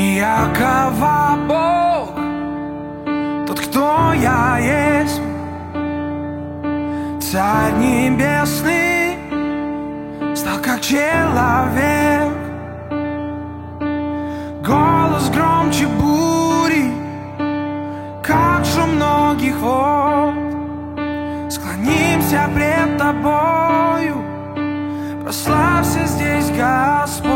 Якова Бог, тот, кто я есть, Царь Небесный, стал как человек. Голос громче бури, как шум многих вод. Склонимся пред Тобою, прославься здесь, Господь.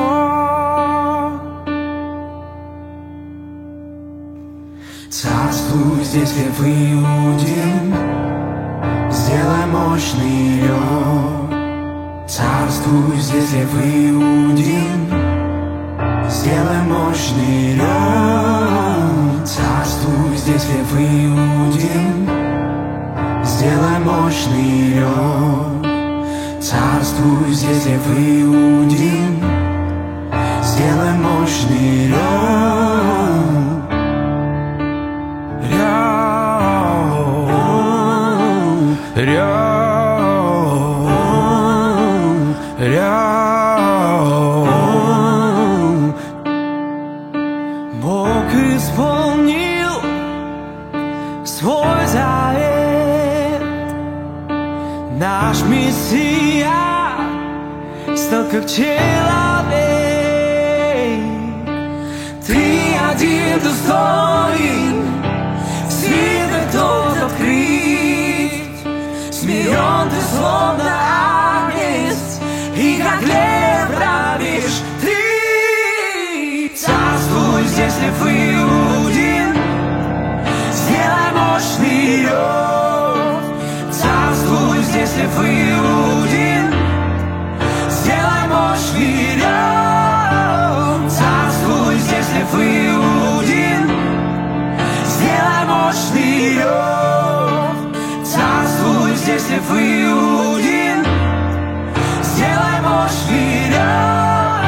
Царствуй здесь, лев Иудин, сделай мощный рев. Царствуй здесь, лев Иудин, сделай мощный рев. Царствуй здесь, лев Иудин, сделай мощный рев. Царствуй здесь, лев Иудин, сделай мощный рев. Бог исполнил свой завет. Наш Мессия стал как человек. Ты один достоин всегда тот открыть. Смирен ты словно агнец, и как лев правишь ты. Царствуй здесь, лев Иудин, сделай мощный рев. Царствуй здесь, лев Иудин, сделай мощный рев. Царствуй здесь, лев Иудин, сделай мощный рев. Царствуй здесь, лев Иудин, сделай мощный рев.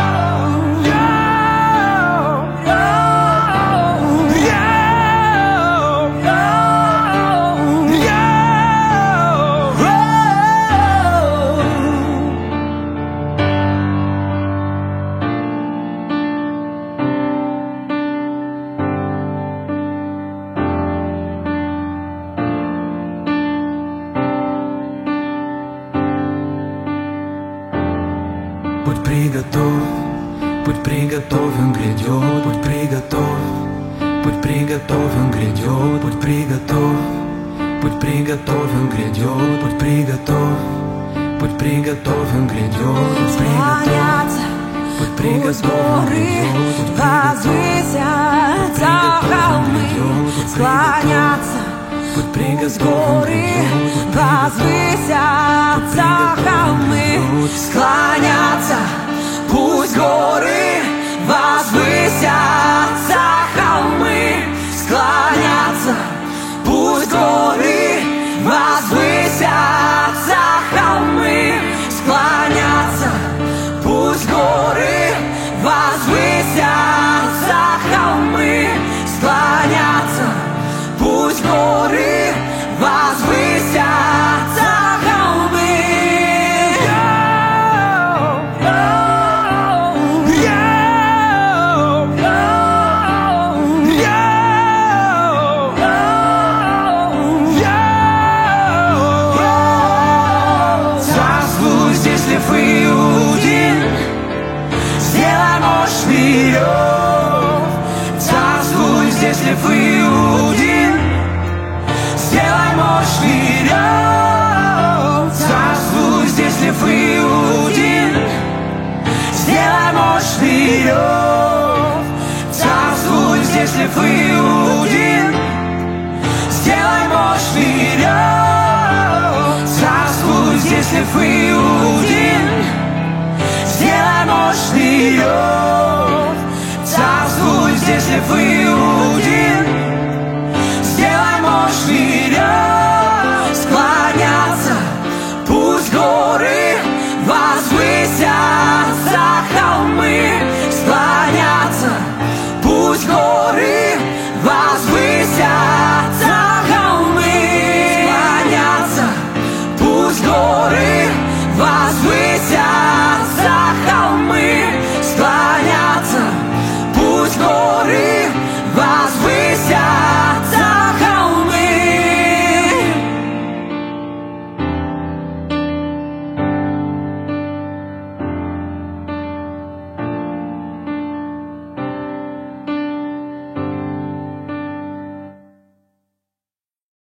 Будь приготов, будь приготовен, грядет, будь приготов, будь приготовен, грядет, будь приготов, будь приготовен, грядет, будь приготов, будь приготовен, грядет, будь приготов, будь приготовен, грядет, возвысятся холмы, склонятся, будь пусть горы возвысятся холмы, склонятся, пусть горы возвысятся холмы, склонятся, пусть горы возвысятся холмы, склонятся, пусть горы возвысятся холмы, склонятся, пусть горы возвысятся холмы. Царствуй здесь, лев Иудин, сделай мощный рев. Царствуй здесь, лев Иудин, сделай мощный рев. Царствуй здесь, лев Иудин, сделай мощный рев. Царствуй здесь, лев Иудин, сделай мощный рев. Царствуй здесь, лев Иудин, сделай мощный рев. Царствуй здесь, лев Иудин, сделай мощный рев. Склонятся, пусть горы возвысятся холмы, склонятся, пусть горы